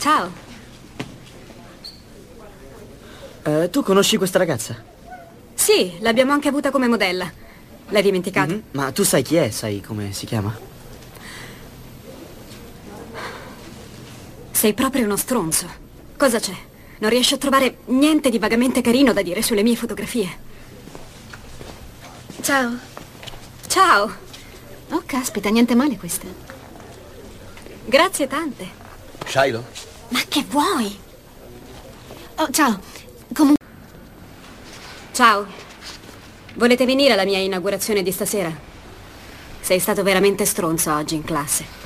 Ciao. Tu conosci questa ragazza? Sì, l'abbiamo anche avuta come modella. L'hai dimenticato? Ma tu sai chi è? Sai come si chiama? Sei proprio uno stronzo. Cosa c'è? Non riesci a trovare niente di vagamente carino da dire sulle mie fotografie? Ciao. Ciao. Oh, caspita, niente male questa. Grazie tante. Shiloh? Ma che vuoi? Oh, ciao. Ciao. Volete venire alla mia inaugurazione di stasera? Sei stato veramente stronzo oggi in classe.